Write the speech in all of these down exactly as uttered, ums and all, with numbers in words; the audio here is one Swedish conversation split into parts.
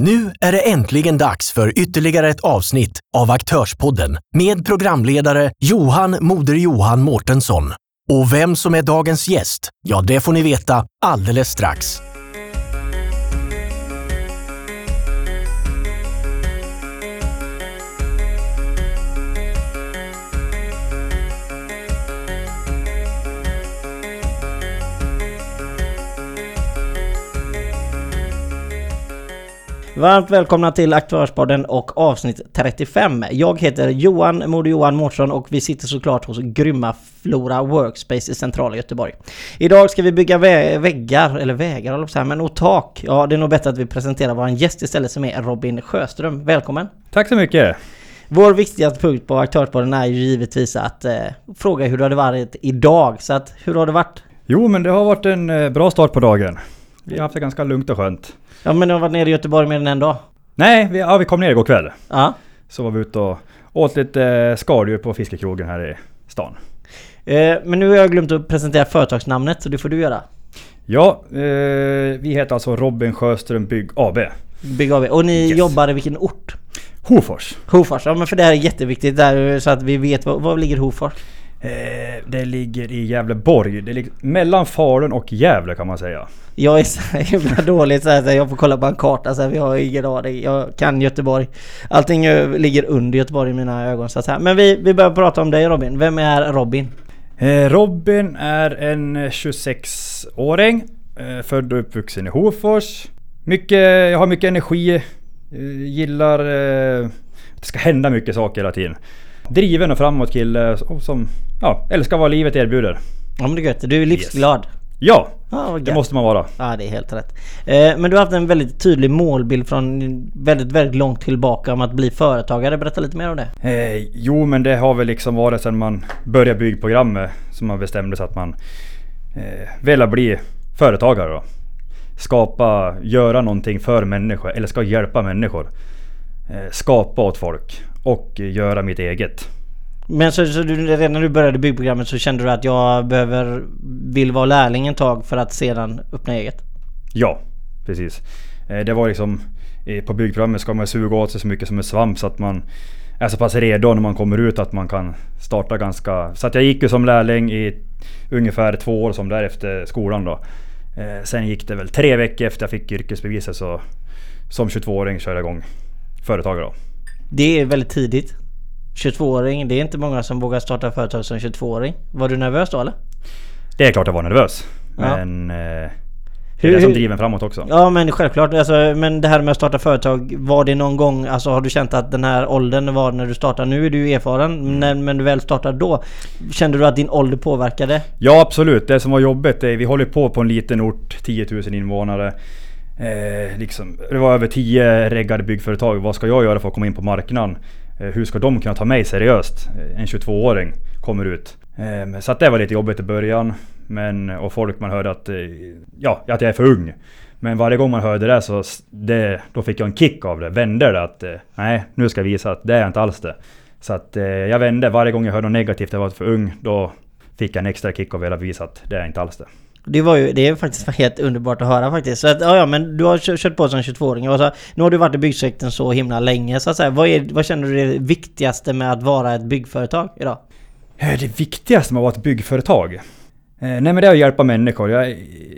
Nu är det äntligen dags för ytterligare ett avsnitt av Aktörspodden med programledare Johan Moder Johan Mårtensson. Och vem som är dagens gäst, ja det får ni veta alldeles strax. Varmt välkomna till Aktörspodden och avsnitt trettiofem. Jag heter Johan Moder Johan Mårtensson och vi sitter såklart hos grymma Flora Workspace i centrala Göteborg. Idag ska vi bygga vä- väggar, eller vägar eller så här, men och tak. Ja, det är nog bättre att vi presenterar vår gäst istället som är Robin Sjöström. Välkommen! Tack så mycket! Vår viktigaste punkt på Aktörspodden är ju givetvis att eh, fråga hur det har varit idag. Så att, hur har det varit? Jo, men det har varit en eh, bra start på dagen. Vi har haft det ganska lugnt och skönt. Ja, men du har varit nere i Göteborg mer än en dag. Nej, vi, ja, vi kom ner igår kväll. Ja. Så var vi ute och åt lite eh, skaldjur på fiskekrogen här i stan. Eh, men nu har jag glömt att presentera företagsnamnet, så det får du göra. Ja, eh, vi heter alltså Robin Sjöström Bygg A B. Bygg A B. Och ni Yes. jobbar i vilken ort? Hofors. Hofors, ja men för det här är jätteviktigt där, så att vi vet var, var ligger Hofors. Eh, det ligger i Gävleborg. Det ligger mellan Falun och Gävle kan man säga. Jag är så himla dåligt så här, så jag får kolla på en karta så här, vi har ingen aning. Jag kan Göteborg. Allting ligger under Göteborg i mina ögon så här. Men vi, vi börjar prata om dig Robin. Vem är Robin? Eh, Robin är en tjugosex-åring. Eh, född och uppvuxen i Hofors. Mycket, jag har mycket energi. Eh, gillar... Eh, det ska hända mycket saker hela tiden. Driven och framåt kille som ja, älskar vad livet erbjuder. Ja men det är gött. Du är livsglad. Yes. Ja, ah, det måste man vara. Ja, det är helt rätt. Eh, men du har haft en väldigt tydlig målbild från väldigt, väldigt långt tillbaka om att bli företagare. Berätta lite mer om det. Eh, jo, men det har väl liksom varit sedan man började byggprogrammet som man bestämde sig att man eh, vill bli företagare då. Skapa, göra någonting för människor eller ska hjälpa människor. Eh, skapa åt folk och göra mitt eget. Men så, så du, redan när du började byggprogrammet så kände du att jag behöver vill vara lärling en tag för att sedan öppna eget? Ja, precis. Eh, det var liksom eh, på byggprogrammet ska man suga åt sig så mycket som en svamp så att man är så pass redo när man kommer ut att man kan starta ganska... Så att jag gick ju som lärling i ungefär två år som där efter skolan då. Eh, sen gick det väl tre veckor efter jag fick yrkesbeviset så som tjugotvååring körde jag igång företagare då. Det är väldigt tidigt. tjugotvååring, det är inte många som vågar starta företag som tjugotvååring. Var du nervös då eller? Det är klart jag var nervös. Ja. Men eh, det är hur, det som hur, driver framåt också. Ja men självklart. Alltså, men det här med att starta företag, var det någon gång, alltså har du känt att den här åldern var när du startade? Nu är du erfaren, mm. när, men du väl startade då. Kände du att din ålder påverkade? Ja absolut, det som var jobbigt är vi håller på på en liten ort, tio tusen invånare. Eh, liksom, det var över tio reggade byggföretag. Vad ska jag göra för att komma in på marknaden? Eh, hur ska de kunna ta mig seriöst? En tjugotvååring kommer ut. Eh, så att det var lite jobbigt i början. Men, och folk man hörde att, eh, ja, att jag är för ung. Men varje gång man hörde det så det, då fick jag en kick av det. Vände det att eh, nej, nu ska jag visa att det är inte alls det. Så att eh, jag vände varje gång jag hörde något negativt att jag var för ung. Då fick jag en extra kick av att visa att det är inte alls det. Det var ju, det är faktiskt helt underbart att höra faktiskt. Så att, ja, ja, men du har kört på som tjugotvååring och så, nu har du varit i byggsektorn så himla länge så att säga. Vad, är, vad känner du är det viktigaste med att vara ett byggföretag idag? Det viktigaste med att vara ett byggföretag? Eh, nej men det är att hjälpa människor. Jag,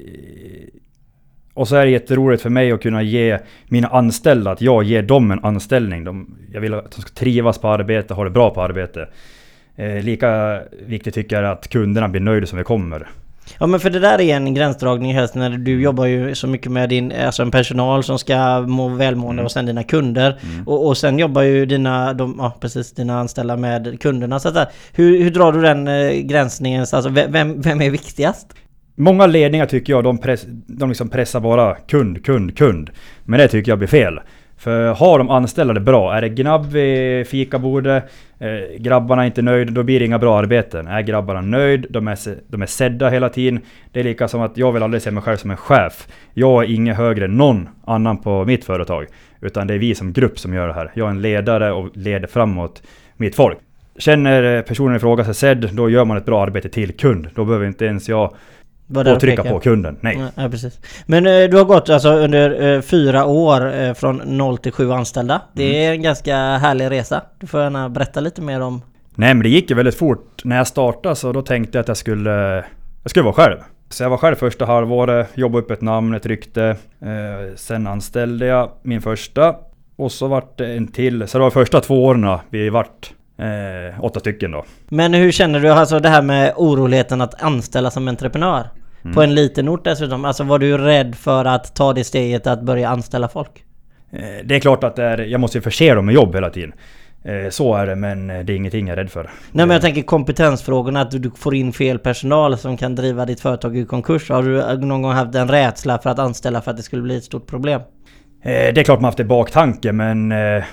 och så är det jätteroligt för mig att kunna ge mina anställda, att jag ger dem en anställning. De, jag vill att de ska trivas på arbete, ha det bra på arbete. Eh, lika viktigt tycker jag är att kunderna blir nöjda som vi kommer. Ja men för det där är en gränsdragning helst när du jobbar ju så mycket med din, alltså en personal som ska må välmående mm. och sen dina kunder mm. och, och sen jobbar ju dina, de, ja, precis, dina anställda med kunderna så att där, hur, hur drar du den eh, gränsningen, alltså vem, vem är viktigast? Många ledningar tycker jag de, press, de liksom pressar bara kund, kund, kund men det tycker jag blir fel. För har de anställda det bra, är det gnabb i fikabordet, eh, grabbarna är inte nöjda, då blir det inga bra arbeten. Är grabbarna nöjd, de är, de är sedda hela tiden. Det är lika som att jag vill aldrig se mig själv som en chef. Jag är ingen högre än någon annan på mitt företag. Utan det är vi som grupp som gör det här. Jag är en ledare och leder framåt mitt folk. Känner personen i fråga sig sedd, då gör man ett bra arbete till kund. Då behöver inte ens jag och trycka på kunden. Nej. Ja, precis. Men eh, du har gått alltså under eh, fyra år eh, från noll till sju anställda. Det mm. är en ganska härlig resa. Du får gärna berätta lite mer om... Nej, men det gick ju väldigt fort. När jag startade så då tänkte jag att jag skulle, jag skulle vara själv. Så jag var själv första halvåret, jobbade upp ett namn, ett rykte. Eh, sen anställde jag min första. Och så vart det en till. Så det var första två åren vi vart eh, åtta stycken då. Men hur känner du alltså det här med oroligheten att anställa som entreprenör? Mm. På en liten ort dessutom. Alltså var du rädd för att ta det steget att börja anställa folk? Eh, det är klart att det är, jag måste ju förse dem med jobb hela tiden. Eh, så är det, men det är ingenting jag är rädd för. Nej, men jag tänker kompetensfrågorna, att du, du får in fel personal som kan driva ditt företag i konkurs. Har du någon gång haft en rädsla för att anställa för att det skulle bli ett stort problem? Eh, det är klart man haft det baktanke, men eh,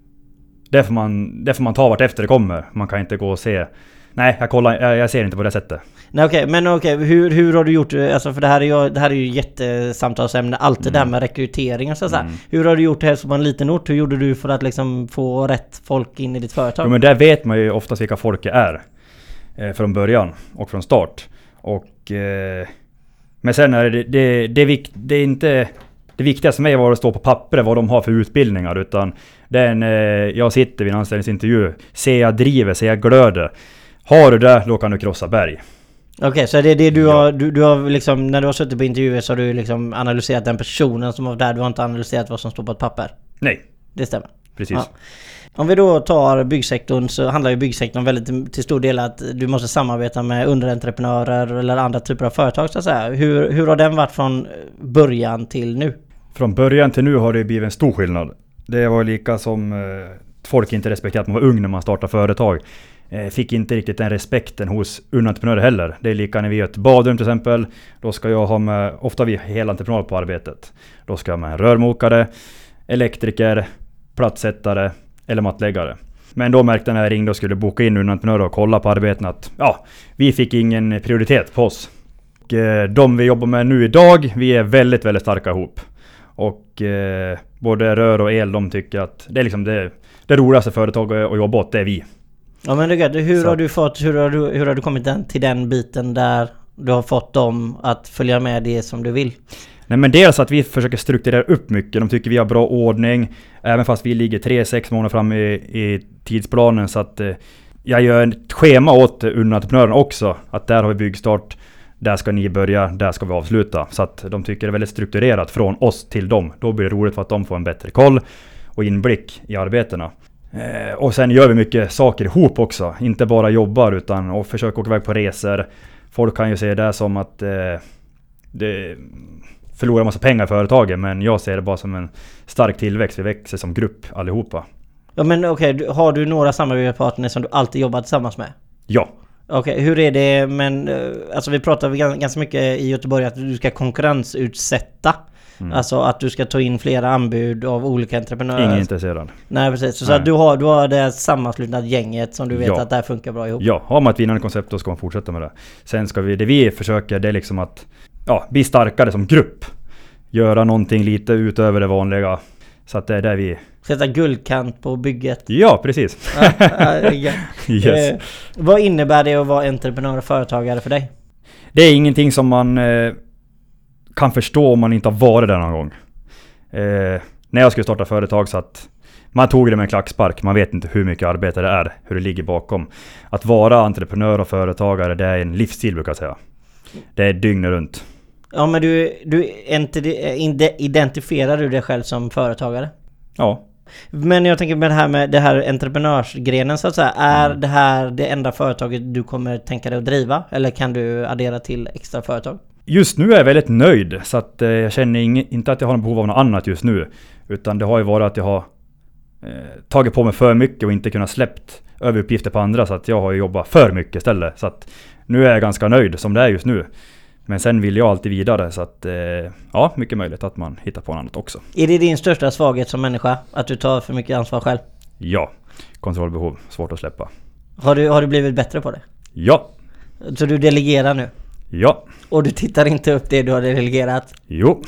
det, får man, det får man ta vart efter det kommer. Man kan inte gå och se. Nej, jag, kollar, jag, jag ser inte på det sättet. Nej, okej, men okej, hur, hur har du gjort? Alltså, för det här är ju, det här är ju jättesamtalsämne, allt det mm. där med rekrytering och så, så mm. Hur har du gjort det här som en liten ort? Hur gjorde du för att liksom få rätt folk in i ditt företag? Jo, men där vet man ju oftast vilka folk är eh, från början och från start. Och, eh, men sen är det, det, det, vikt, det är inte... Det viktigaste för mig var att stå på pappret vad de har för utbildningar, utan det är en, eh, jag sitter vid en anställningsintervju, ser jag driver, ser jag glöder. Har du det, då kan du krossa berg. Okej, okay, så det är det du ja. har, du, du har liksom, när du har suttit på intervjuer så har du liksom analyserat den personen som var där, du har inte analyserat vad som står på ett papper? Nej. Det stämmer. Precis. Ja. Om vi då tar byggsektorn, så handlar ju byggsektorn väldigt till stor del att du måste samarbeta med underentreprenörer eller andra typer av företag så att säga. Hur, hur har den varit från början till nu? Från början till nu har det blivit en stor skillnad. Det var lika som eh, folk inte respekterat att man var ung när man startar företag. Eh, fick inte riktigt den respekten hos underentreprenörer heller. Det är lika när vi gör ett badrum till exempel. Då ska jag ha med, ofta vi hela entreprenör på arbetet. Då ska jag ha med en rörmokare, elektriker, plattsättare eller mattläggare. Men då märkte jag när jag ringde och skulle boka in underentreprenörer och kolla på arbeten att ja, vi fick ingen prioritet på oss. Och, eh, de vi jobbar med nu idag, vi är väldigt, väldigt starka ihop. Och eh, både rör och el, de tycker att det är liksom det, det roligaste företaget att jobba åt, det är vi. Ja, men det är gött. Hur har du fått, hur har du, hur har du kommit den, till den biten där du har fått dem att följa med det som du vill? Nej, men dels att vi försöker strukturera upp mycket. De tycker vi har bra ordning, även fast vi ligger tre sex månader fram i, i tidsplanen. Så att eh, jag gör ett schema åt underentreprenören också. Att där har vi byggstart, där ska ni börja, där ska vi avsluta. Så att de tycker det är väldigt strukturerat från oss till dem. Då blir det roligt för att de får en bättre koll och inblick i arbetena. Eh, och sen gör vi mycket saker ihop också. Inte bara jobbar utan och försöker åka iväg på resor. Folk kan ju se det som att eh, det förlorar massa pengar i företagen, men jag ser det bara som en stark tillväxt. Vi växer som grupp allihopa. Ja, men okej, okay, har du några samarbetspartner som du alltid jobbat tillsammans med? Ja. Okej, okay, hur är det, men alltså vi pratar ganska mycket i Göteborg att du ska konkurrensutsätta. Mm. Alltså att du ska ta in flera anbud av olika entreprenörer. Ingen intresserad. Nej, precis. Så, Nej. så att du har, du har det sammanslutna gänget som du vet ja. att det här funkar bra ihop. Ja, har man ett vinnande koncept då ska man fortsätta med det. Sen ska vi, det vi försöker, det är liksom att ja, bli starkare som grupp. Göra någonting lite utöver det vanliga. Så att det är där vi... Sätta guldkant på bygget. Ja, precis. Ja, ja, ja. Yes. Eh, vad innebär det att vara entreprenör och företagare för dig? Det är ingenting som man eh, kan förstå om man inte har varit där någon gång. Eh, när jag skulle starta företag så att man tog det med en klackspark. Man vet inte hur mycket arbete det är, hur det ligger bakom. Att vara entreprenör och företagare, det är en livsstil brukar jag säga. Det är dygnet runt. Ja, men du, du identifierar du dig själv som företagare? Ja. Men jag tänker med det här med det här entreprenörsgrenen så att säga, är mm. det här det enda företaget du kommer tänka dig att driva? Eller kan du addera till extra företag? Just nu är jag väldigt nöjd så att eh, jag känner ing- inte att jag har något behov av något annat just nu. Utan det har ju varit att jag har eh, tagit på mig för mycket och inte kunnat släppt över uppgifter på andra, så att jag har jobbat för mycket istället. Så att nu är jag ganska nöjd som det är just nu. Men sen vill jag alltid vidare, så att eh, ja, mycket möjligt att man hittar på något annat också. Är det din största svaghet som människa? Att du tar för mycket ansvar själv? Ja, kontrollbehov. Svårt att släppa. Har du, har du blivit bättre på det? Ja. Så du delegerar nu? Ja. Och du tittar inte upp det du har delegerat? Jo.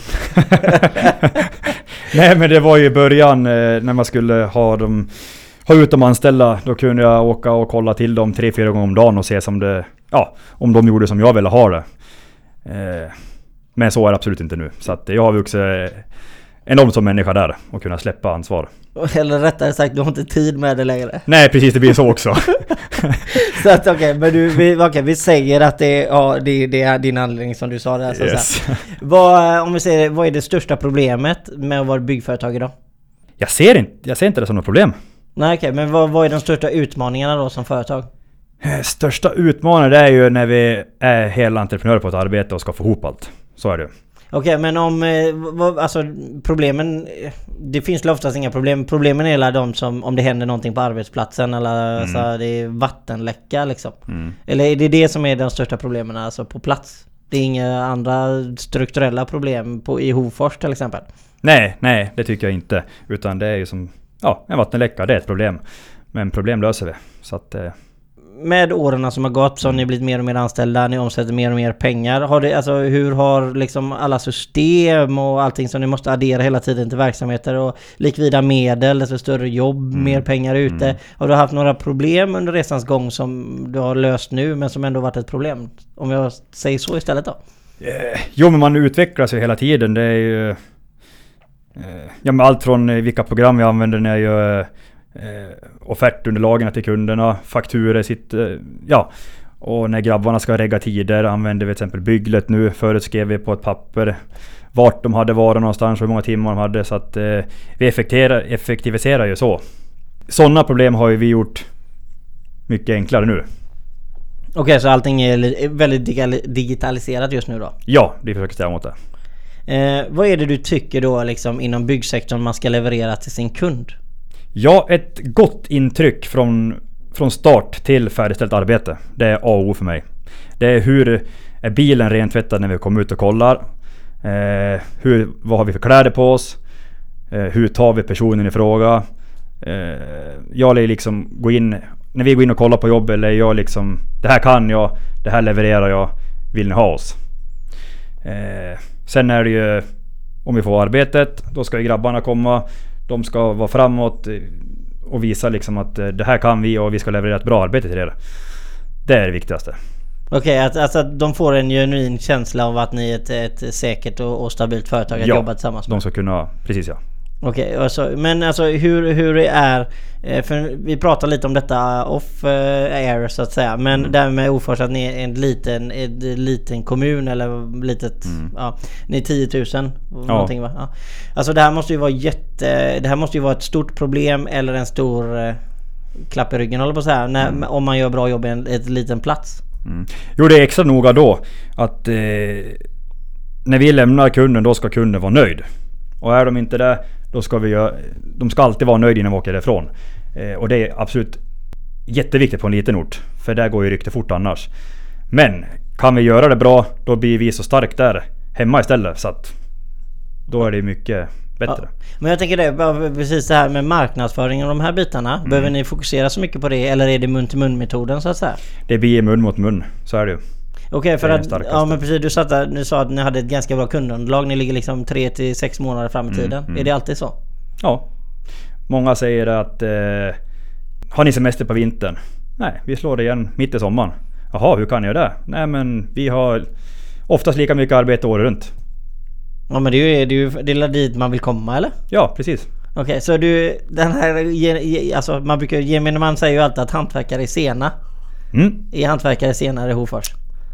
Nej, men det var ju i början eh, när man skulle ha dem, ha ut dem anställda. Då kunde jag åka och kolla till dem tre, fyra gånger om dagen och se som det, ja, om de gjorde som jag ville ha det. Eh, men så är det absolut inte nu. Så att jag har vuxit enormt som människa där och kunna släppa ansvar. Eller rättare sagt, du har inte tid med det längre. Nej, precis, det blir så också. Så att okej, okay, men du, vi, okay, vi säger att det, ja, det, det är din anledning som du sa där. Så Yes. vad, om vi säger, vad är det största problemet med att vara byggföretag idag? Jag ser inte, jag ser inte det som något problem. Nej okej, okay, men vad, vad är de största utmaningarna då som företag? Största utmaningen det är ju när vi är hela entreprenörer på ett arbete och ska få ihop allt. Så är det. Okej, men om, vad, alltså problemen, det finns oftast inga problem. Problemen är alla de som, om det händer någonting på arbetsplatsen eller mm. så det är vattenläcka liksom. Mm. Eller är det det som är de största problemen alltså på plats? Det är inga andra strukturella problem på, i Hofors till exempel? Nej, nej, det tycker jag inte. Utan det är ju som, ja, en vattenläcka, det är ett problem. Men problem löser vi. Så att... Eh... Med åren som har gått så har ni blivit mer och mer anställda, ni omsätter mer och mer pengar. Har det, alltså, hur har liksom alla system och allting som ni måste addera hela tiden till verksamheter och likvida medel, alltså större jobb, mm. mer pengar ute. Mm. Har du haft några problem under resans gång som du har löst nu men som ändå varit ett problem? Om jag säger så istället då. Eh, jo, men man utvecklas ju hela tiden. Det är ju eh, ja, men allt från vilka program jag använder när jag gör Eh, offertunderlagen till kunderna, fakturer sitt, eh, ja, och när grabbarna ska regga tider använder vi till exempel Bygglet nu. Förut skrev vi på ett papper vart de hade varit någonstans och hur många timmar de hade, så att eh, vi effektiviserar, effektiviserar ju så. Sådana problem har ju vi gjort mycket enklare nu. Okej, okay, så allting är väldigt digitaliserat just nu då? Ja, det försöker stämma mot det. Eh, vad är det du tycker då liksom inom byggsektorn man ska leverera till sin kund? Ja, ett gott intryck från, från start till färdigställt arbete. Det är A och O för mig. Det är hur är bilen rentvättad när vi kommer ut och kollar. Eh, hur, vad har vi för kläder på oss? Eh, hur tar vi personen i fråga? Eh, jag lär liksom gå in, när vi går in och kollar på jobb, eller jag liksom, det här kan jag, det här levererar jag, vill ni ha oss? Eh, sen är det ju, om vi får arbetet, då ska ju grabbarna komma. De ska vara framåt och visa liksom att det här kan vi och vi ska leverera ett bra arbete till er. Det är det viktigaste. Okej, okay, att, alltså att de får en genuin känsla av att ni är ett, ett säkert och, och stabilt företag att ja, jobba tillsammans med. De ska kunna, precis ja. Okej, okay, alltså, men alltså hur, hur det är, för vi pratar lite om detta off air så att säga, men mm. det med Hofors att ni är en liten, en liten kommun eller litet, mm. ja, ni är tio tusen ja. någonting va? Ja. Alltså det här måste ju vara jätte, det här måste ju vara ett stort problem eller en stor eh, klapp i ryggen håller på så här, när, mm. om man gör bra jobb i en ett liten plats. Mm. Jo, det är extra noga då att eh, när vi lämnar kunden, då ska kunden vara nöjd. Och är de inte det, då ska vi göra, de ska alltid vara nöjda innan vi åker därifrån. Eh, och det är absolut jätteviktigt på en liten ort. För där går ju rykte fort annars. Men kan vi göra det bra, då blir vi så stark där hemma istället. Så att då är det mycket bättre. Ja, men jag tänker det, precis det här med marknadsföring och de här bitarna. Mm. Behöver ni fokusera så mycket på det? Eller är det mun-till-mun-metoden så att säga? Det blir mun mot mun, så är det ju. Okej, okay, för att, ja men precis, du satt där, du sa att ni hade ett ganska bra kundunderlag. Ni ligger liksom tre till sex månader fram i tiden. Mm, mm. Är det alltid så? Ja. Många säger att eh, har ni semester på vintern? Nej, vi slår det igen mitt i sommaren. Jaha, hur kan jag det? Nej, men vi har oftast lika mycket arbete året runt. Ja, men det är ju, det är ju det är dit man vill komma, eller? Ja, precis. Okej, okay, så du, den här, alltså man brukar, gemene man säger ju alltid att hantverkare är sena. Mm. Är hantverkare senare i Hofors?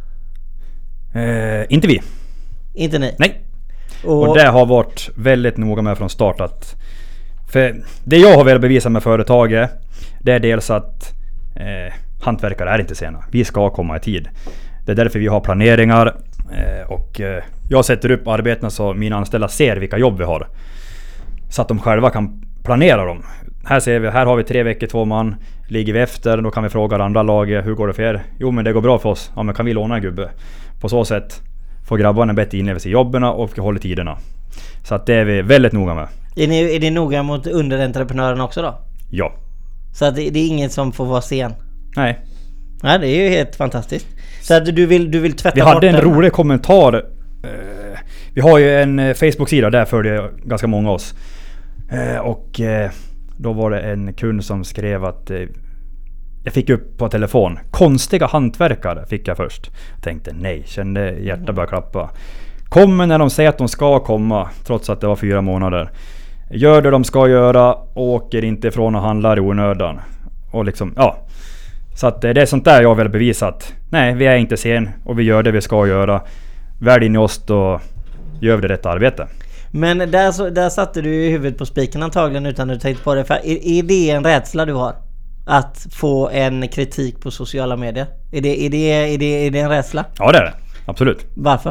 Eh, inte vi. Inte ni? Nej. Och, och det har varit väldigt noga med från start att, för det jag har velat bevisa med företaget, det är dels att eh, hantverkare är inte sena. Vi ska komma i tid. Det är därför vi har planeringar eh, och eh, jag sätter upp arbetena så mina anställda ser vilka jobb vi har. Så att de själva kan planera dem. Här ser vi, här har vi tre veckor, två man. Ligger vi efter, då kan vi fråga andra laget, hur går det för er? Jo, men det går bra för oss. Ja, men kan vi låna en gubbe? På så sätt får grabbarna en bättre inlevelse i jobben och håller tiderna. Så att det är vi väldigt noga med. Är ni, är ni noga mot underentreprenören också då? Ja. Så att det, det är ingen som får vara sen? Nej. Nej, det är ju helt fantastiskt. Så att du vill, du vill tvätta vi bort hade en den. rolig kommentar. Uh, vi har ju en Facebook-sida, där följer ganska många oss. Uh, och uh, då var det en kund som skrev att uh, jag fick upp på telefon. Konstiga hantverkare fick jag först. Tänkte nej, kände hjärtat börja klappa. Kommer när de säger att de ska komma, trots att det var fyra månader. Gör det de ska göra, åker inte ifrån och handlar i onödan. Och liksom, ja. Så att det är sånt där jag vill bevisa att nej, vi är inte sen och vi gör det vi ska göra. Välj in i oss och gör det rätt arbete. Men där, så, där satte du i huvudet på spiken antagligen utan att du tänkte på det. För är, är det en rädsla du har? Att få en kritik på sociala medier? Är det, är det, är det, är det en rädsla? Ja, det är det. Absolut. Varför?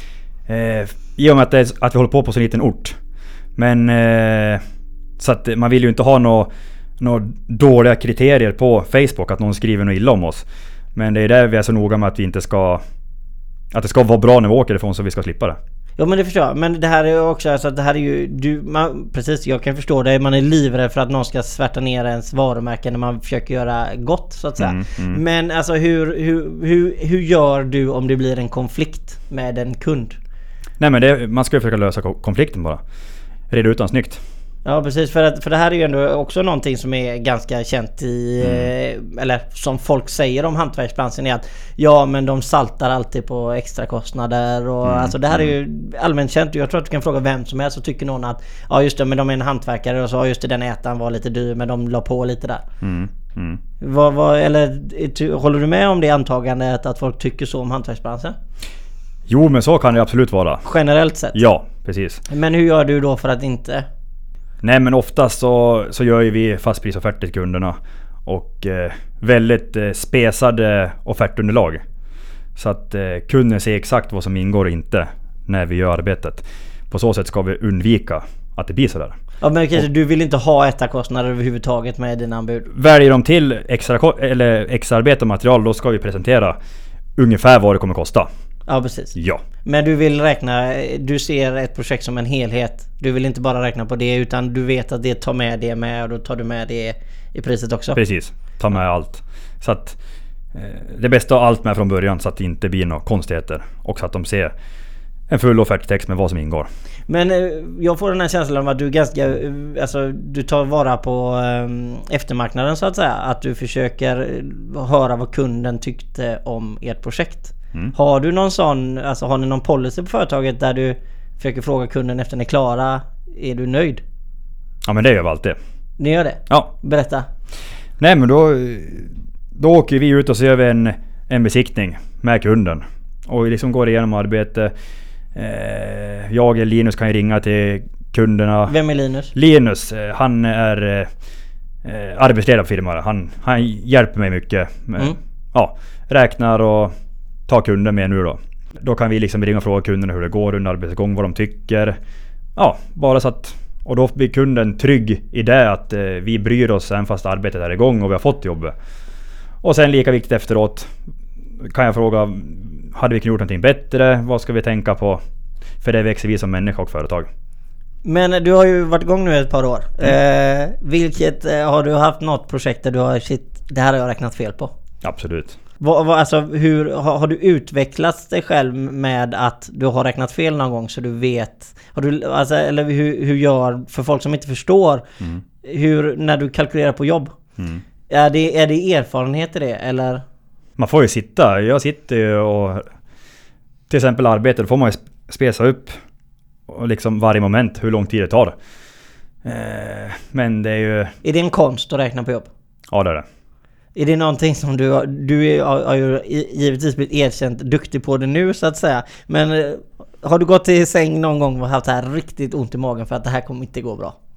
Eh, I och med att, det är, att vi håller på på så liten ort. Men eh, så att man vill ju inte ha några nå dåliga kriterier på Facebook att någon skriver något illa om oss. Men det är där vi är så noga med att vi inte ska, att det ska vara bra när vi åker ifrån så vi ska slippa det. Ja, men det förstår jag. Men det här är också alltså, det här är ju du, man, precis, jag kan förstå det. Man är livrädd för att någon ska svärta ner ens varumärke när man försöker göra gott, så att säga. Mm, mm. Men alltså hur, hur, hur, hur gör du om det blir en konflikt med en kund? Nej, men det, man ska ju försöka lösa konflikten bara. Reda ut den snyggt. Ja, precis, för, att, för det här är ju ändå också någonting som är ganska känt i mm. eller som folk säger om hantverksbranschen är att ja, men de saltar alltid på extra kostnader och mm. alltså det här är ju allmänt känt. Jag tror att du kan fråga vem som helst så tycker någon att ja, just det, men de är en hantverkare och så ja, just det, den ätan var lite dyr men de la på lite där. Mm. Mm. Vad, vad, eller håller du med om det antagandet att folk tycker så om hantverksbranschen? Jo, men så kan det absolut vara. Generellt sett? Ja, precis. Men hur gör du då för att inte... Nej, men oftast så, så gör ju vi fastprisofferter till kunderna och eh, väldigt eh, spesade offertunderlag. Så att eh, kunden ser exakt vad som ingår och inte när vi gör arbetet. På så sätt ska vi undvika att det blir sådär. Ja, men kanske du vill inte ha ettakostnader överhuvudtaget med dina anbud? Väljer de till extra, eller extra arbete och material, då ska vi presentera ungefär vad det kommer kosta. Ja, precis. Ja. Men du vill räkna, du ser ett projekt som en helhet. Du vill inte bara räkna på det utan du vet att det tar med det med och då tar du med det i priset också. Precis, ta med allt. Så att eh, det bästa av allt med från början så att det inte blir några konstigheter. Och så att de ser en full offerttext med vad som ingår. Men eh, jag får den här känslan av att du ganska, eh, alltså du tar vara på eh, eftermarknaden så att säga. Att du försöker höra vad kunden tyckte om ert projekt. Mm. Har du någon sån, alltså har ni någon policy på företaget där du försöker fråga kunden efter ni är klara, är du nöjd? Ja, men det gör vi alltid. Ni gör det? Ja. Berätta. Nej, men då, då åker vi ut och ser en, en besiktning med kunden. Och liksom går igenom arbete. Eh, jag eller Linus kan ju ringa till kunderna. Vem är Linus? Linus, han är eh, arbetsledare på firman. Han, han hjälper mig mycket. Med, mm. Ja, räknar och tar kunder med nu då. Då kan vi liksom ringa och fråga kunderna hur det går under arbetsgång, vad de tycker. Ja, bara så att... Och då blir kunden trygg i det att eh, vi bryr oss även fast arbetet är igång och vi har fått jobbet. Och sen lika viktigt efteråt kan jag fråga, hade vi kunnat gjort någonting bättre? Vad ska vi tänka på? För det växer vi som människa och företag. Men du har ju varit igång nu ett par år. Mm. Eh, vilket, eh, har du haft något projekt där du har, shit, det här har jag räknat fel på? Absolut. Vad, vad, alltså, hur, har, har du utvecklats dig själv med att du har räknat fel någon gång så du vet? Har du, alltså, eller hur, hur gör, för folk som inte förstår, mm. hur, när du kalkylerar på jobb, mm. är, det, är det erfarenhet i det? Eller? Man får ju sitta, jag sitter ju och till exempel arbetet, då får man ju spesa upp och liksom varje moment hur lång tid det tar. Eh, men det är ju... Är det en konst att räkna på jobb? Ja, det är det. Är det någonting som du, du har ju givetvis blivit erkänt duktig på det nu så att säga. Men har du gått till säng någon gång och haft det här riktigt ont i magen för att det här kommer inte gå bra?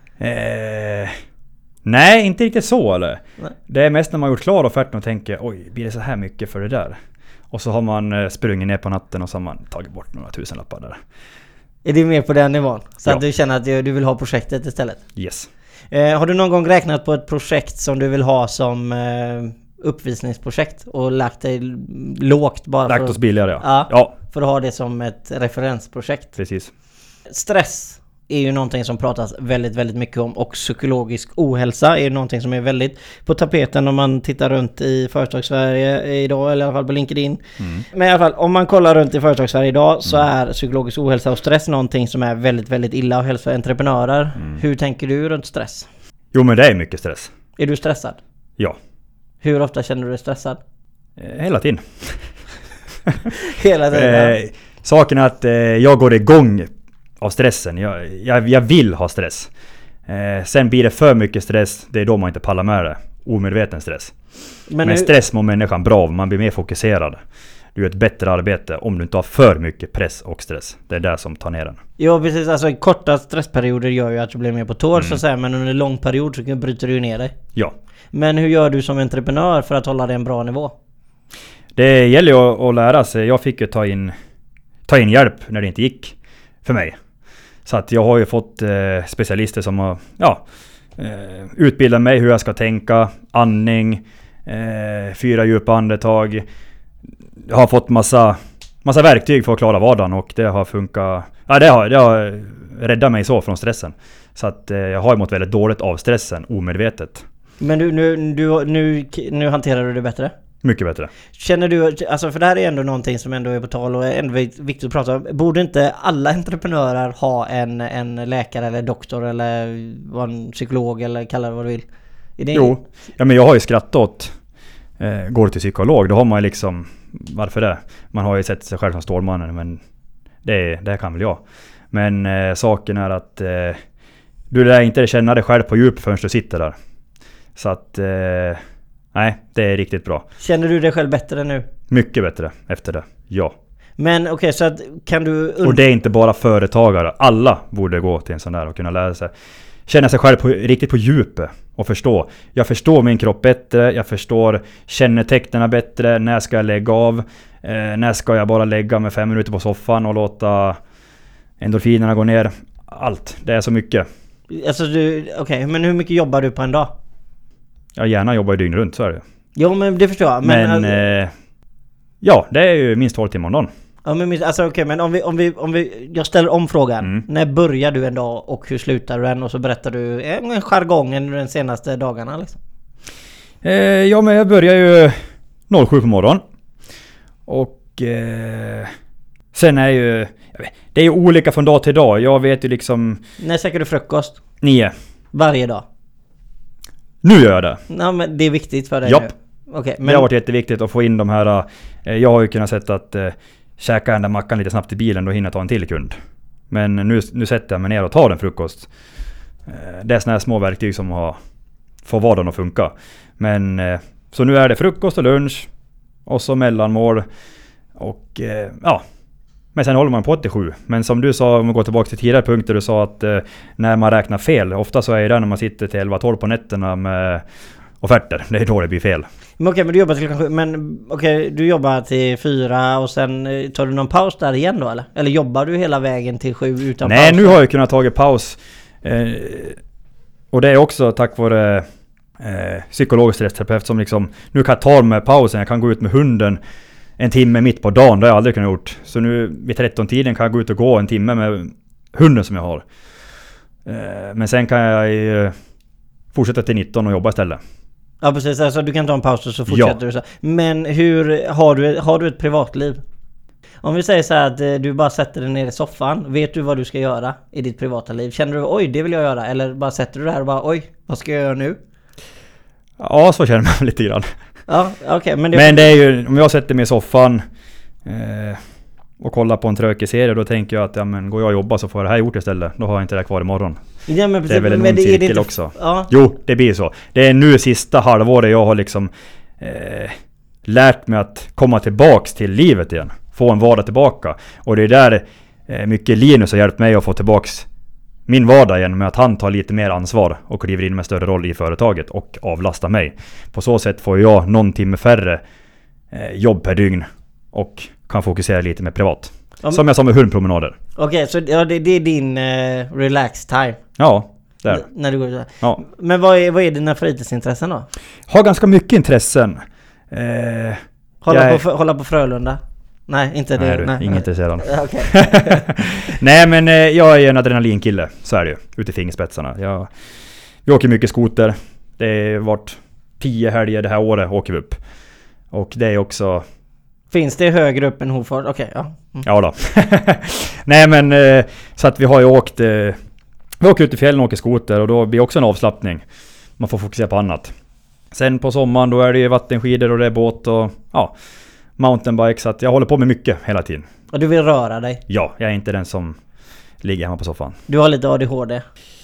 Eh, nej, inte riktigt så eller. Nej. Det är mest när man har gjort klar offerten och tänker, oj, blir det så här mycket för det där? Och så har man sprungit ner på natten och så har man tagit bort några tusenlappar där. Är det mer på den nivån? Så ja. Att du känner att du vill ha projektet istället? Yes. Eh, har du någon gång räknat på ett projekt som du vill ha som eh, uppvisningsprojekt och lagt dig lågt bara lagt för oss billigare, ja. Ja, ja. För att ha det som ett referensprojekt. Precis. Stress är ju någonting som pratas väldigt, väldigt mycket om, och psykologisk ohälsa är ju någonting som är väldigt på tapeten om man tittar runt i Företagssverige idag, eller i alla fall på LinkedIn. Mm. Men i alla fall, om man kollar runt i Företagssverige idag så mm. är psykologisk ohälsa och stress någonting som är väldigt, väldigt illa och helst för entreprenörer. Mm. Hur tänker du runt stress? Jo, men det är mycket stress. Är du stressad? Ja. Hur ofta känner du dig stressad? Eh, hela tiden. Hela tiden? Eh, saken är att eh, jag går igång av stressen. Jag, jag, jag vill ha stress. Eh, sen blir det för mycket stress. Det är då man inte pallar med det. Omedveten stress. Men, Men stress mår människan bra av. Man blir mer fokuserad. Du gör ett bättre arbete om du inte har för mycket press och stress. Det är det som tar ner den. Ja, precis. Alltså korta stressperioder gör ju att du blir mer på tår mm. så att säga. Men under en lång period så bryter du ner dig. Ja. Men hur gör du som entreprenör för att hålla det en bra nivå? Det gäller ju att, att lära sig. Jag fick ju ta in, ta in hjälp när det inte gick för mig. Så att jag har ju fått eh, specialister som har ja, eh, utbildat mig hur jag ska tänka. Andning, eh, fyra djupa andetag. Jag har fått massa, massa verktyg för att klara vardagen och det har funkat. Ja, det har, det har räddat mig så från stressen. Så att eh, jag har mått väldigt dåligt av stressen omedvetet. Men du, nu, du, nu, nu hanterar du det bättre? Mycket bättre. Känner du, alltså för det här är ändå någonting som ändå är på tal och är ändå viktigt att prata om. Borde inte alla entreprenörer ha en, en läkare eller doktor eller en psykolog eller kalla det vad du vill? Är det jo, ja, men jag har ju skrattat åt eh, går till psykolog. Då har man liksom, varför det? Man har ju sett sig själv som Stålmannen, men det, det kan väl jag. Men eh, saken är att eh, du lär inte känna dig själv på djup förrän du sitter där. Så att eh, nej, det är riktigt bra. Känner du dig själv bättre nu? Mycket bättre efter det, ja. Men okej, okay, så att kan du... Und- och det är inte bara företagare. Alla borde gå till en sån där och kunna lära sig. Känna sig själv på, riktigt på djupet och förstå. Jag förstår min kropp bättre, jag förstår kännetecknen bättre. När ska jag lägga av? Eh, när ska jag bara lägga med fem minuter på soffan och låta endorfinerna gå ner? Allt, det är så mycket. Alltså du, okej, okay, men hur mycket jobbar du på en dag? Jag gärna jobbar ju dygn runt, så är det. Jo, men det förstår jag. Men, men eh, ja, det är ju minst tolv timmar om dagen. Ja, men alltså okej, okay, men om vi, om vi, om vi, jag ställer om frågan. Mm. När börjar du en dag och hur slutar du den? Och så berättar du en jargongen de senaste dagarna liksom. Eh, ja, men jag börjar ju sju på morgonen. Och eh, sen är ju, jag vet, det är ju olika från dag till dag. Jag vet ju liksom... När käkar du frukost? Nio. Varje dag? Nu gör jag det. Ja, men det är viktigt för dig. Japp. Nu. Okay, men... Det har varit jätteviktigt att få in de här... Eh, jag har ju kunnat sätta att eh, käka den där mackan lite snabbt i bilen, då hinner jag ta en till kund. Men nu, nu sätter jag mig ner och tar en frukost. Eh, det är såna här små verktyg som har får vardagen att funka. Men eh, så nu är det frukost och lunch och så mellanmål och eh, ja. Men sen håller man på till sju. Men som du sa, om vi går tillbaka till tidigare punkter, du sa att eh, när man räknar fel, ofta så är det när man sitter till elva tolv på nätterna med offerter. Det är då det blir fel. Men okej, men du jobbar till klockan sju. Men okej, du jobbar till fyra och sen tar du någon paus där igen då eller? Eller jobbar du hela vägen till sju utan Nej, paus? Nej, nu har jag kunnat ta paus. Eh, och det är också tack vare eh, psykologisk stressterapeut som liksom, nu kan jag ta med pausen, jag kan gå ut med hunden en timme mitt på dagen, det har jag aldrig kunnat gjort. Så nu vid tretton-tiden kan jag gå ut och gå en timme med hunden som jag har. Eh, men sen kan jag eh, fortsätta till nitton och jobba istället. Ja, precis. Alltså du kan ta en paus och så fortsätter ja. du så. Men hur, har du, har du ett privatliv? Om vi säger så här att du bara sätter dig ner i soffan, vet du vad du ska göra i ditt privata liv? Känner du, oj, det vill jag göra? Eller bara sätter du det här och bara, oj, vad ska jag göra nu? Ja, så känner man lite grann. Ja, okej. Okay, men, det... men det är ju, om jag sätter mig i soffan eh, och kollar på en tråkig serie, då tänker jag att ja, men går jag och jobbar så får jag det här gjort istället. Då har jag inte det kvar imorgon. Ja, men precis, det är väl en ond cirkel inte... också. Ja. Jo, det blir så. Det är nu sista halvåret jag har liksom eh, lärt mig att komma tillbaks till livet igen. Få en vardag tillbaka. Och det är där eh, mycket Linus har hjälpt mig att få tillbaks min vardag igen, med att han tar lite mer ansvar och kliver in med större roll i företaget och avlastar mig. På så sätt får jag någon timme färre eh, jobb per dygn och kan fokusera lite mer privat. Om... Som jag sa med hundpromenader. Okej, okay, så ja, det, det är din eh, relax time? Ja, där. N- när du går ut. Ja. Men vad är, vad är dina fritidsintressen då? Har ganska mycket intressen. Eh, hålla, jag... på, hålla på Frölunda? Nej, inte det. Nej, du, nej. Ingen intresserad. Okay. Nej, men eh, jag är en adrenalinkille. Så är det ju. Ute i fingerspetsarna. Jag, vi åker mycket skoter. Det har varit tio helger det här året åker vi upp. Och det är också... Finns det högre upp än Hofors? Okej, okay, ja. Mm. Ja då. Nej, men eh, så att vi har ju åkt... Eh, vi åker ut i fjällen och åker skoter. Och då blir också en avslappning. Man får fokusera på annat. Sen på sommaren då är det ju vattenskidor och det är båt och ja, mountainbike. Så att jag håller på med mycket hela tiden. Och du vill röra dig? Ja, jag är inte den som ligger hemma på soffan. Du har lite A D H D?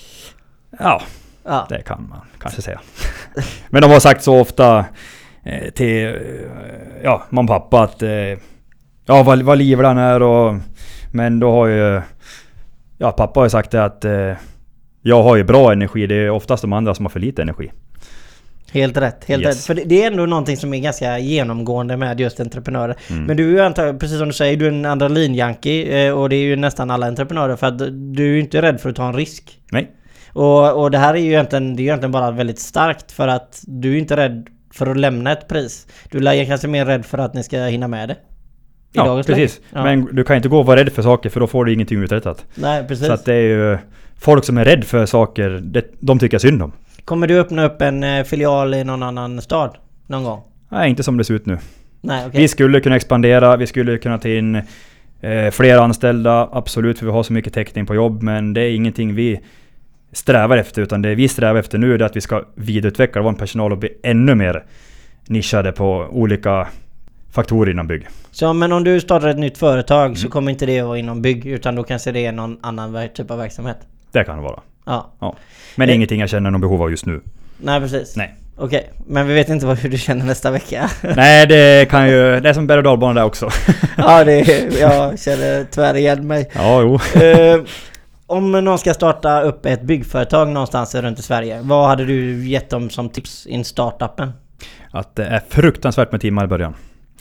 Ja, ja. Det kan man kanske säga. Men de har sagt så ofta eh, till eh, ja, mamma och pappa att eh, ja, vad, vad livlig han är och, men då har ju ja, pappa har ju sagt det att eh, jag har ju bra energi. Det är oftast de andra som har för lite energi. Helt rätt, helt Yes. rätt. För det, det är ändå någonting som är ganska genomgående med just entreprenörer. Mm. Men du är ju antagligen, precis som du säger, du är en adrenalinjunkie eh, och det är ju nästan alla entreprenörer för att du är ju inte rädd för att ta en risk. Nej. Och, och det här är ju egentligen, det är ju egentligen bara väldigt starkt för att du är inte rädd för att lämna ett pris. Du är kanske mer rädd för att ni ska hinna med det. Ja, precis. Ja. Men du kan inte gå och vara rädd för saker för då får du ingenting uträttat. Nej, precis. Så att det är ju folk som är rädd för saker, det, de tycker jag synd om. Kommer du öppna upp en eh, filial i någon annan stad någon gång? Nej, inte som det ser ut nu. Nej, okay. Vi skulle kunna expandera, vi skulle kunna ta in eh, fler anställda, absolut, för vi har så mycket täckning på jobb, men det är ingenting vi strävar efter, utan det vi strävar efter nu är att vi ska vidareutveckla vår personal och bli ännu mer nischade på olika faktorer inom bygg. Så men om du startar ett nytt företag Mm. så kommer inte det vara inom bygg, utan då kanske det är någon annan typ av verksamhet? Det kan det vara. Ja. Ja. Men Eh. ingenting jag känner någon behov av just nu. Nej, precis. Nej. Okej, men vi vet inte vad, hur du känner nästa vecka. Nej, det kan ju... Det är som berg- och dalbana där också. Ja, det är, jag känner tyvärr igen mig. Ja, jo. Eh, om någon ska starta upp ett byggföretag någonstans runt i Sverige, vad hade du gett dem som tips in startupen? Att det är fruktansvärt med timmar i början.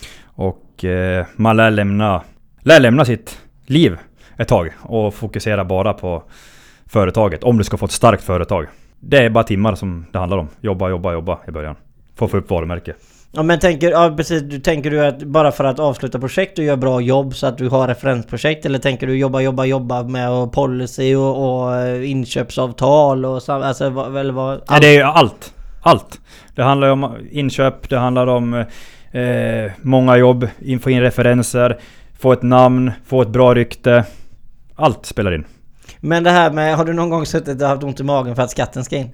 Och eh, man lär lämna, lär lämna sitt liv ett tag och fokusera bara på företaget. Om du ska få ett starkt företag. Det är bara timmar som det handlar om. Jobba, jobba, jobba i början. Få få upp varumärke. Ja, men tänker, ja, precis, du tänker du att bara för att avsluta projekt och göra bra jobb så att du har referensprojekt, eller tänker du jobba, jobba, jobba med och policy och, och inköpsavtal och så, alltså, vad, eller vad? Nej, det är ju allt. Allt. Det handlar om inköp, det handlar om eh, många jobb, få in referenser, få ett namn, få ett bra rykte. Allt spelar in. Men det här med, har du någon gång suttit och haft ont i magen för att skatten ska in?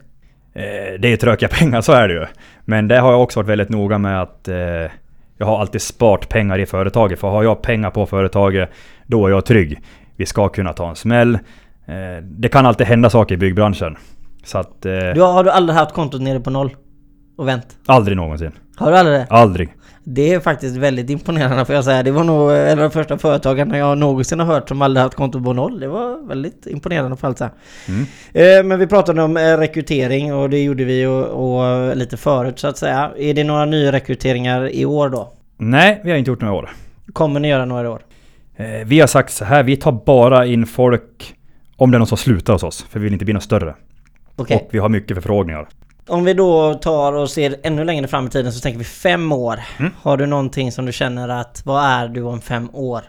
Eh, det är ju trökiga pengar, så är det ju. Men det har jag också varit väldigt noga med att eh, jag har alltid sparat pengar i företaget. För har jag pengar på företaget, då är jag trygg. Vi ska kunna ta en smäll. Eh, det kan alltid hända saker i byggbranschen. Så att... Eh, Du har, har du aldrig haft kontot nere på noll och vänt? aldrig någonsin. Har du aldrig det? Aldrig. Det är faktiskt väldigt imponerande, för jag säga. Det var nog en av de första företagarna jag någonsin har hört som aldrig haft konto på noll. Det var väldigt imponerande för allt så här. Mm. Eh, men vi pratade om eh, rekrytering och det gjorde vi och, och lite förut så att säga. Är det några nya rekryteringar i år då? Nej, vi har inte gjort några år. Kommer ni göra några i år? Eh, vi har sagt så här, vi tar bara in folk om det är någon som slutar hos oss. För vi vill inte bli något större. Okej. Och vi har mycket förfrågningar. Om vi då tar och ser ännu längre fram i tiden så tänker vi fem år. Mm. Har du någonting som du känner att, vad är du om fem år?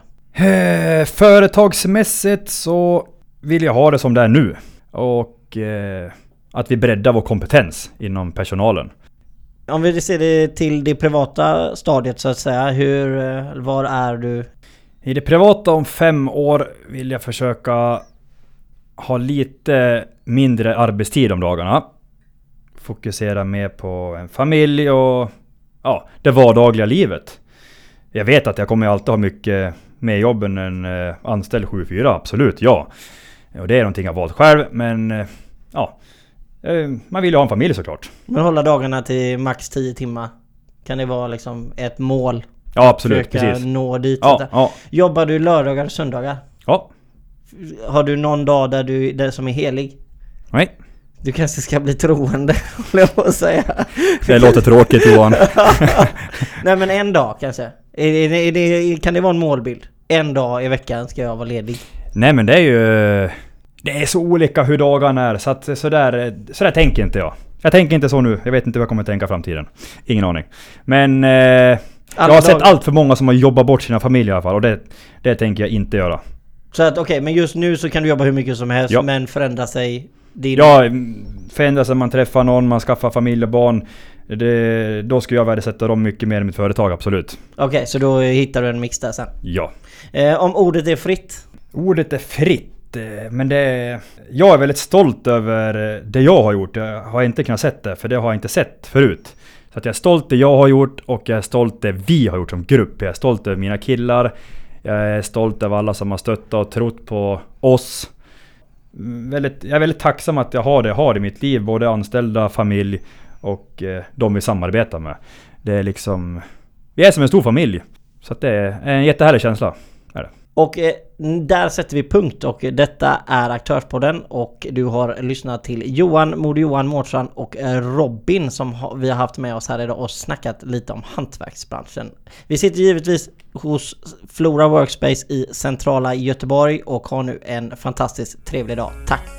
Eh, företagsmässigt så vill jag ha det som det är nu. Och eh, att vi breddar vår kompetens inom personalen. Om vi ser det till det privata stadiet så att säga, hur, var är du? I det privata om fem år vill jag försöka ha lite mindre arbetstid om dagarna. Fokusera mer på en familj och ja, det vardagliga livet. Jag vet att jag kommer alltid ha mycket mer jobb än en eh, anställd sju fyra, absolut, ja. Och det är någonting jag valt själv, men eh, ja, eh, man vill ju ha en familj såklart. Men hålla dagarna till max tio timmar. Kan det vara liksom ett mål? Ja, absolut, Försöka precis. nå dit. Ja, ja, Jobbar du lördagar och söndagar? ja. Har du någon dag där du där som är helig? Nej, Du kanske ska bli troende, håller jag på att säga. det låter tråkigt, Johan. Nej, men en dag kanske. Är det, är det, kan det vara en målbild? En dag i veckan ska jag vara ledig. Nej, men det är ju... Det är så olika hur dagarna är. Så, att, så, där, så där tänker inte jag. Jag tänker inte så nu. Jag vet inte vad jag kommer att tänka i framtiden. Ingen aning. Men... Eh, jag har sett allt för många som har jobbat bort sina familjer i alla fall. Och det, det tänker jag inte göra. Så att okej, okay, men just nu så kan du jobba hur mycket som helst. Ja. Men förändra sig. Din... Ja, förändra sig, man träffar någon, man skaffar familj och barn. Det, då ska jag värdesätta dem mycket mer i mitt företag, absolut. Okej, okay, så då hittar du en mix där sen. Ja. Eh, om ordet är fritt. Ordet är fritt. Men det, jag är väldigt stolt över det jag har gjort. Jag har inte kunnat sett det, för det har jag inte sett förut. Så att jag är stolt det jag har gjort och jag är stolt det vi har gjort som grupp. Jag är stolt över mina killar. Jag är stolt över alla som har stöttat och trott på oss. Väldigt, jag är väldigt tacksam att jag har det jag har i mitt liv. Både anställda, familj och eh, de vi samarbetar med. Det är liksom... Vi är som en stor familj. Så att det är en jättehärlig känsla. Är det. Och eh, där sätter vi punkt, och detta är Aktörspodden, och du har lyssnat till Johan, Moder Johan Mårtsson och Robin som ha, vi har haft med oss här idag och snackat lite om hantverksbranschen. Vi sitter givetvis hos Flora Workspace i centrala Göteborg och har nu en fantastiskt trevlig dag. Tack!